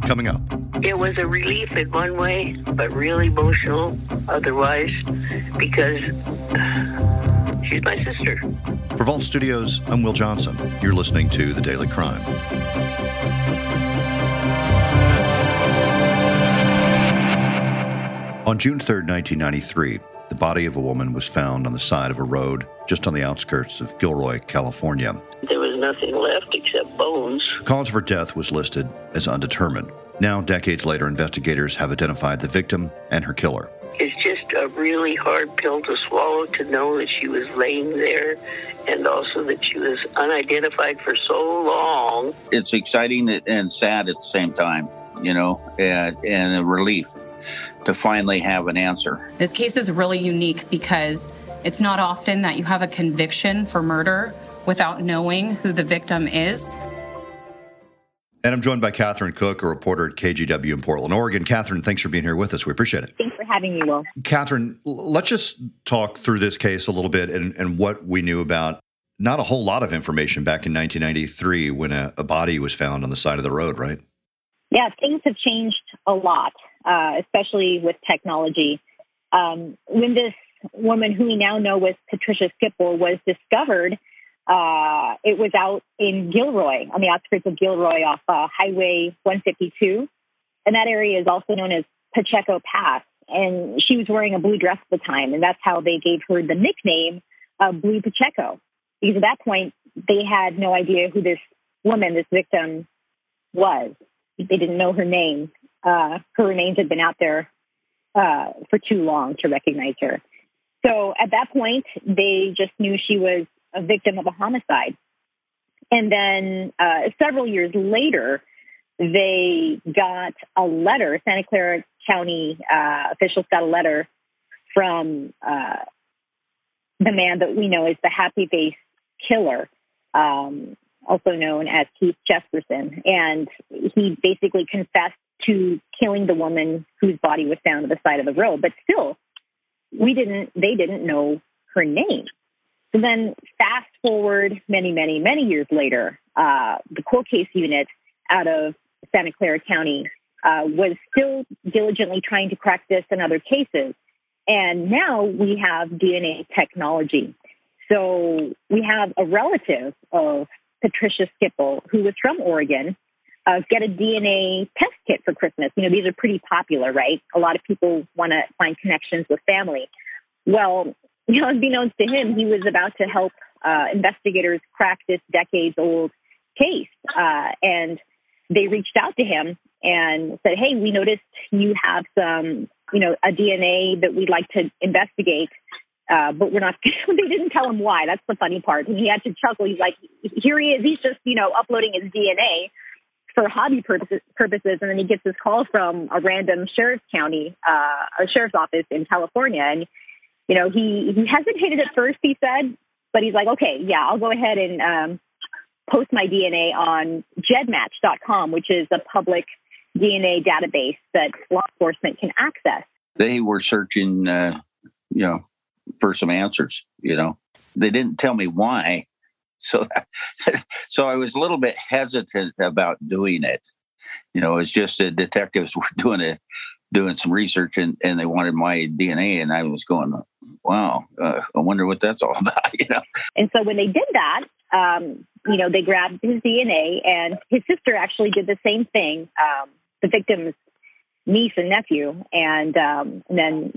coming up. It was a relief in one way, but really emotional otherwise, because she's my sister. For Vault Studios, I'm Will Johnson. You're listening to The Daily Crime. On June 3rd, 1993, the body of a woman was found on the side of a road just on the outskirts of Gilroy, California. There was nothing left except bones. Cause of her death was listed as undetermined. Now, decades later, investigators have identified the victim and her killer. It's just a really hard pill to swallow to know that she was laying there and also that she was unidentified for so long. It's exciting and sad at the same time, and a relief to finally have an answer. This case is really unique because it's not often that you have a conviction for murder without knowing who the victim is. And I'm joined by Catherine Cook, a reporter at KGW in Portland, Oregon. Catherine, thanks for being here with us. We appreciate it. Thanks for having me, Will. Catherine, let's just talk through this case a little bit and what we knew about. Not a whole lot of information back in 1993 when a body was found on the side of the road, right? Yeah, things have changed a lot, especially with technology. When this woman, who we now know was Patricia Skipple, was discovered, it was out in Gilroy, on the outskirts of Gilroy off Highway 152. And that area is also known as Pacheco Pass. And she was wearing a blue dress at the time, and that's how they gave her the nickname Blue Pacheco. Because at that point, they had no idea who this woman, this victim, was. They didn't know her name. Her remains had been out there for too long to recognize her. So at that point, they just knew she was a victim of a homicide. And then several years later, they got a letter. Santa Clara County officials got a letter from the man that we know as the Happy Face Killer, also known as Keith Jesperson. And he basically confessed to killing the woman whose body was found on the side of the road. But still, they didn't know her name. So then fast forward many, many, many years later, the cold case unit out of Santa Clara County was still diligently trying to crack this and other cases. And now we have DNA technology. So we have a relative of Patricia Skipple, who was from Oregon, get a DNA test kit for Christmas. These are pretty popular, right? A lot of people want to find connections with family. Well, unbeknownst to him, he was about to help investigators crack this decades-old case. And they reached out to him and said, hey, we noticed you have some, a DNA that we'd like to investigate, but we're not, they didn't tell him why. That's the funny part. And he had to chuckle. He's like, here he is. He's just, uploading his DNA for hobby purposes. And then he gets this call from a random sheriff's office in California. And, he hesitated at first, he said, but he's like, okay, yeah, I'll go ahead and post my DNA on gedmatch.com, which is a public DNA database that law enforcement can access. They were searching, for some answers, They didn't tell me why. So I was a little bit hesitant about doing it. It's just the detectives were doing some research and they wanted my DNA. And I was going, wow, I wonder what that's all about, And so when they did that, they grabbed his DNA, and his sister actually did the same thing, the victim's niece and nephew. And then,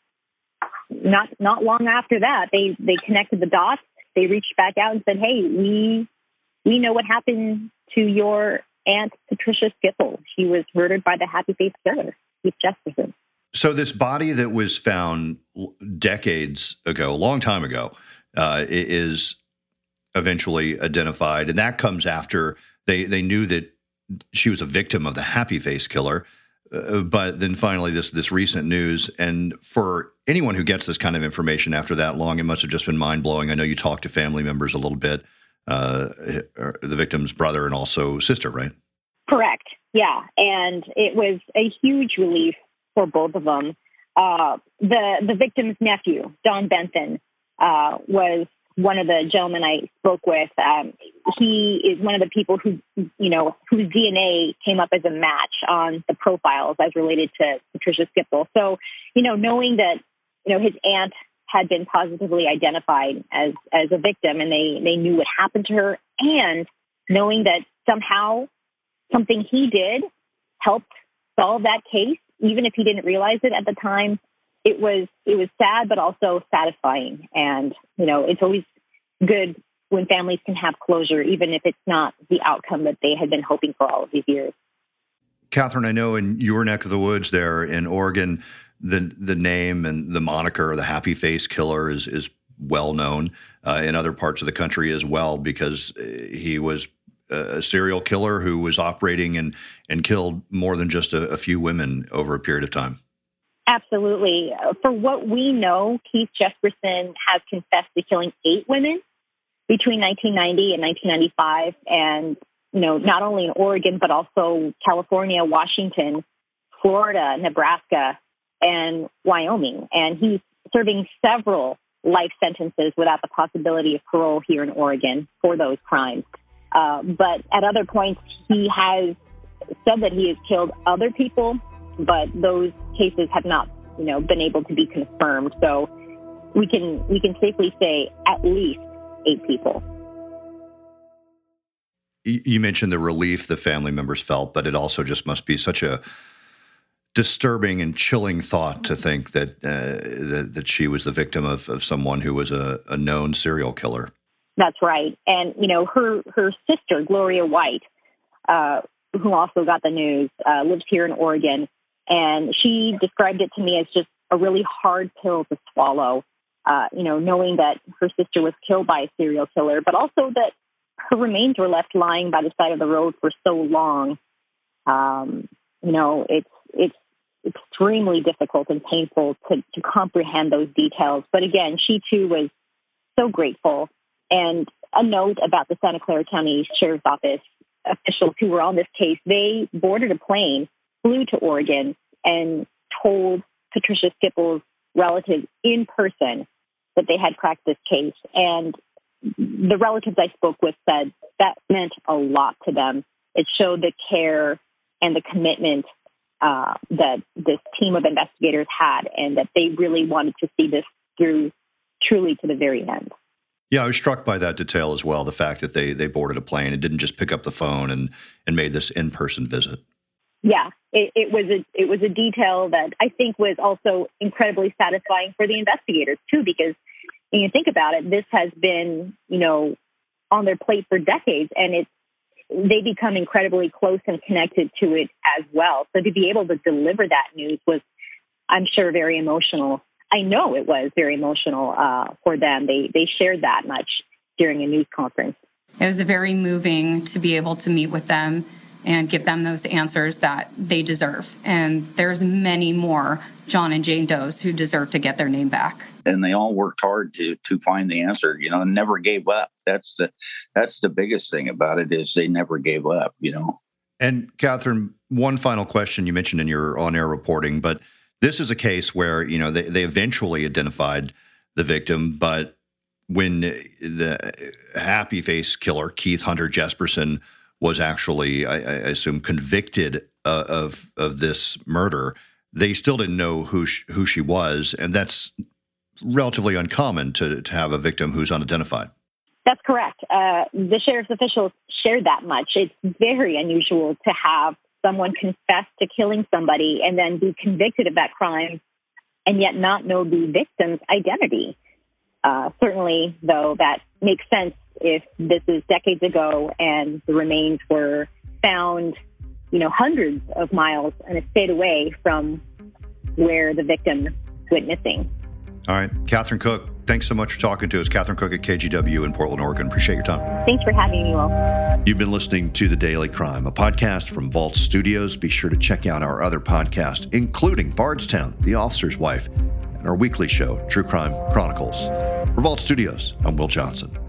not long after that, they connected the dots. They reached back out and said, hey, we know what happened to your Aunt Patricia Skipple. She was murdered by the Happy Face Killer, Keith Jesperson. So this body that was found decades ago, a long time ago, is eventually identified. And that comes after they knew that she was a victim of the Happy Face Killer. But then finally this recent news. And for anyone who gets this kind of information after that long, it must have just been mind-blowing. I know you talked to family members a little bit, the victim's brother and also sister, right? Correct. Yeah. And it was a huge relief for both of them. The victim's nephew, Don Benson, was one of the gentlemen I spoke with, he is one of the people who, whose DNA came up as a match on the profiles as related to Patricia Skipple. So, knowing that, his aunt had been positively identified as a victim and they knew what happened to her, and knowing that somehow something he did helped solve that case, even if he didn't realize it at the time, it was sad, but also satisfying. And, it's always good when families can have closure, even if it's not the outcome that they had been hoping for all of these years. Catherine, I know in your neck of the woods there in Oregon, the name and the moniker, the Happy Face Killer, is well known in other parts of the country as well, because he was a serial killer who was operating and killed more than just a few women over a period of time. Absolutely. For what we know, Keith Jesperson has confessed to killing 8 women between 1990 and 1995. And, not only in Oregon, but also California, Washington, Florida, Nebraska, and Wyoming. And he's serving several life sentences without the possibility of parole here in Oregon for those crimes. But at other points, he has said that he has killed other people, but those cases have not, been able to be confirmed. So we can safely say at least 8 people. You mentioned the relief the family members felt, but it also just must be such a disturbing and chilling thought to think that that she was the victim of someone who was a known serial killer. That's right. And, her sister, Gloria White, who also got the news, lives here in Oregon. And she described it to me as just a really hard pill to swallow, knowing that her sister was killed by a serial killer, but also that her remains were left lying by the side of the road for so long. It's extremely difficult and painful to comprehend those details. But again, she too was so grateful. And a note about the Santa Clara County Sheriff's Office officials who were on this case, they boarded a plane, flew to Oregon, and told Patricia Skipple's relatives in person that they had cracked this case. And the relatives I spoke with said that meant a lot to them. It showed the care and the commitment that this team of investigators had, and that they really wanted to see this through truly to the very end. Yeah, I was struck by that detail as well, the fact that they boarded a plane and didn't just pick up the phone and made this in-person visit. Yeah, it was a detail that I think was also incredibly satisfying for the investigators, too, because when you think about it, this has been, on their plate for decades, and they become incredibly close and connected to it as well. So to be able to deliver that news was, I'm sure, very emotional. I know it was very emotional for them. They shared that much during a news conference. It was very moving to be able to meet with them and give them those answers that they deserve. And there's many more John and Jane Does who deserve to get their name back. And they all worked hard to find the answer, and never gave up. That's the biggest thing about it, is they never gave up, And Catherine, one final question you mentioned in your on-air reporting, but this is a case where, they eventually identified the victim, but when the Happy Face Killer, Keith Hunter Jesperson, was actually, I assume, convicted of this murder, they still didn't know who she was, and that's relatively uncommon to have a victim who's unidentified. That's correct. The sheriff's officials shared that much. It's very unusual to have someone confess to killing somebody and then be convicted of that crime and yet not know the victim's identity. Certainly, though, that makes sense if this is decades ago and the remains were found, hundreds of miles and a state away from where the victim went missing. All right. Catherine Cook, thanks so much for talking to us. Catherine Cook at KGW in Portland, Oregon. Appreciate your time. Thanks for having me, Will. You've been listening to The Daily Crime, a podcast from Vault Studios. Be sure to check out our other podcasts, including Bardstown, The Officer's Wife, and our weekly show, True Crime Chronicles. For Vault Studios, I'm Will Johnson.